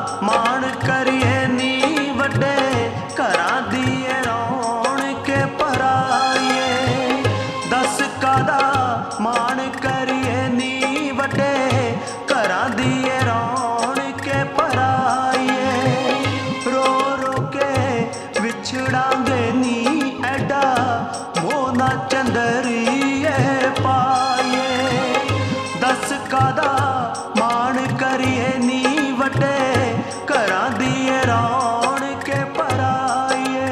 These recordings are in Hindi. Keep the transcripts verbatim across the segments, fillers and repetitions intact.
माण करिए नी वड्डे घरां दिए रौनक भराइए। दस कादा माण करिए नी वड्डे घरां दिए रौनक भराइए। रो रो के विछड़ांगे नी एडा मोना चंदरिए पाए। दस कादा माण करिए नी वड्डे घरां दिए रौनक भराइए।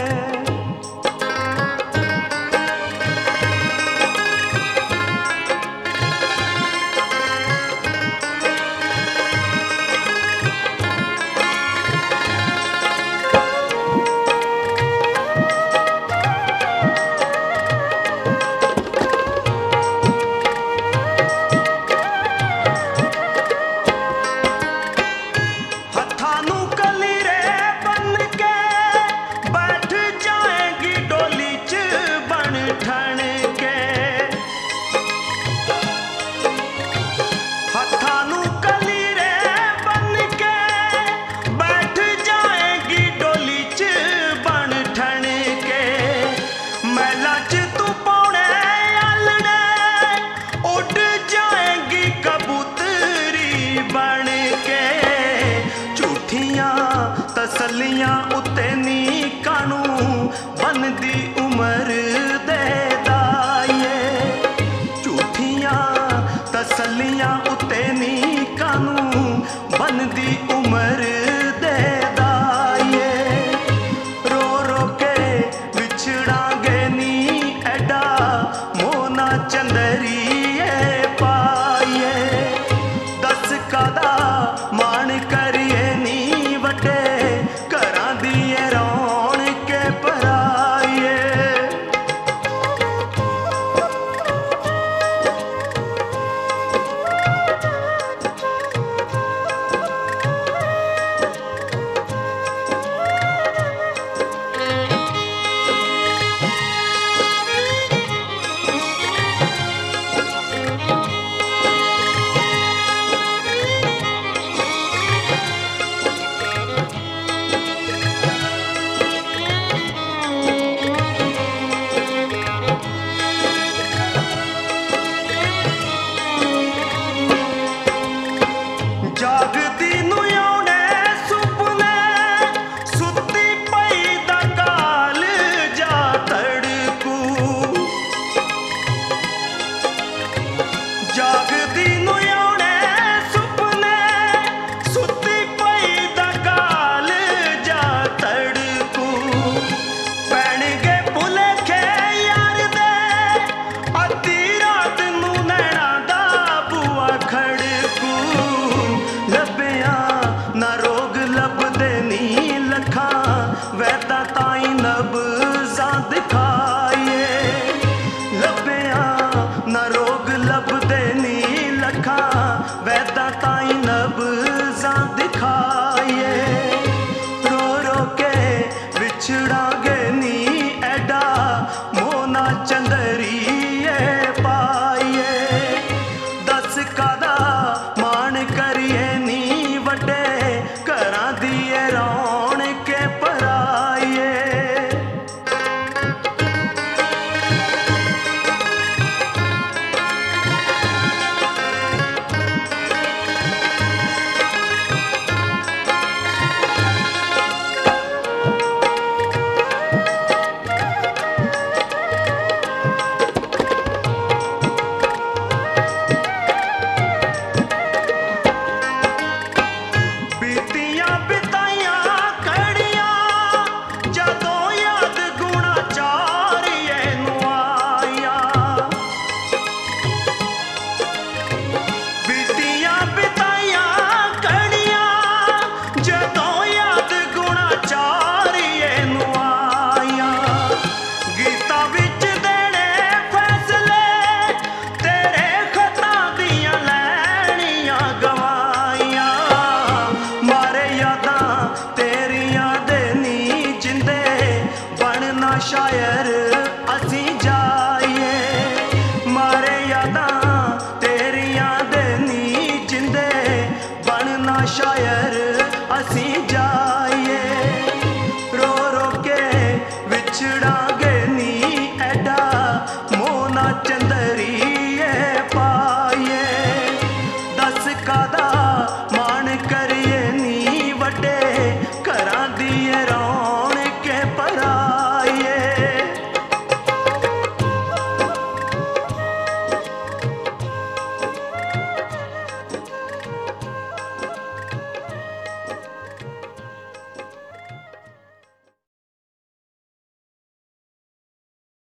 तसलियां उत्ते नी कानू बनदी उमर दे दाइए। झूठियां तसलियां उत्ते नी कानू बनदी उमर दे दाइए। रो रो के विछड़ांगे नी एडा मोना चंदरिए पाइए। दस कादा माण करिए नी वड्डे घरां दिए रौनक भराइए। जागदी नूं आउणे सुपने सुत्ती पई दा काल जा तड़कू। जागदी नूं आउणे सुपने सुत्ती पई दा काल जा तड़कू। पैणगे भुलेखे यार दे अद्धी रात नूं नैणा दा बूआ खड़कू। लभ्या ना रोग लभदे नी लखां वैदा ताई नब्ज़ां दिखाइए। लभ्या ना रोग लभदे नी लखां वैदा ताई नब्ज़ां दिखाइए। रो रो के विछड़ांगे नी एडा मोना चंदरिए पाइए। दस कादा माण करिए नी वड्डे घरां दिए रौनक भराइए। बीतियां बिताइयां कड़ियां जदों याद गुणा चारिए नूं आइया। बीतियां बिताइयां कड़ियां जदों याद गुणा चारिए नूं आइया। गीता विच देने फैसले तेरे खतां दियां लैणियां गवाइयां। मारे यादां